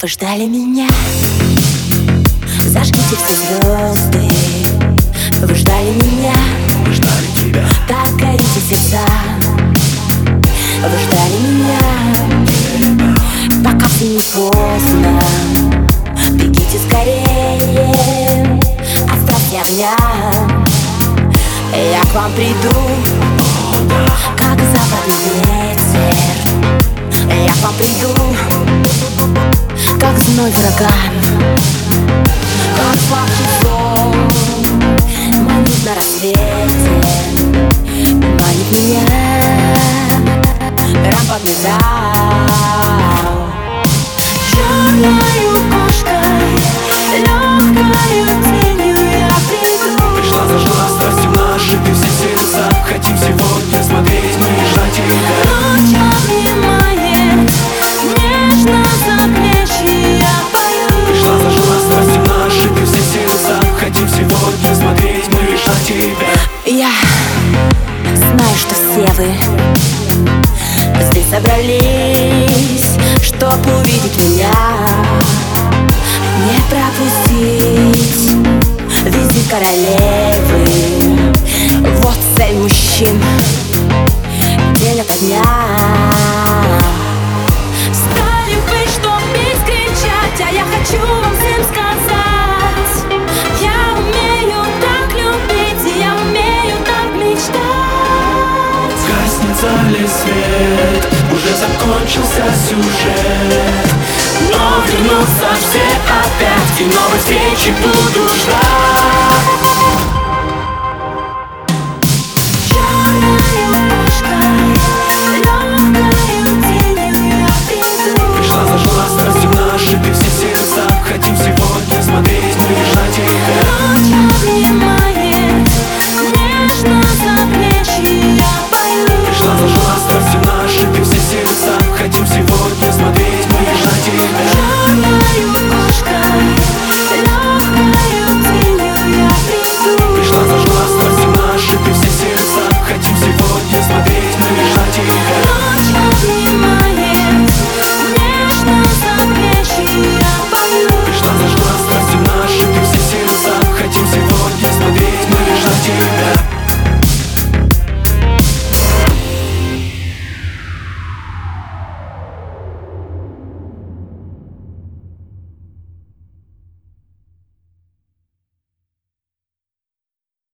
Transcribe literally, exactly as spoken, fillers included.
Вы ждали меня, зажгите все звезды. Вы ждали меня, мы ждали тебя, так горите сердца. Вы ждали меня, пока все не поздно. Бегите скорее от страсти огня. Я к вам приду, как западный ветер. Я к вам приду, как зной ураган, как сладкий сон манит на рассвете, манит меня рампотный зал. Черною кошкой, легкою тенью я приду. Пришла, зажгла страстью наши все сердца. Хотим сегодня смотреть мы и ждать тебя. Ночь обнимает, нежно за плечи я пою. Пришла, зажгла страстью наши все сердца. Хотим сегодня смотреть мы и ждать тебя. Я знаю, что все вы здесь собрались, чтоб увидеть меня, не пропустить визит королевы. Вот цель мужчин, день ото дня. Стали вы, чтоб весь кричать, а я хочу вам всем сказать: я умею так любить, и я умею так мечтать. Гаснет в зале свет, уже закончился сюжет, но вернутся все опять, и новой встречи буду ждать.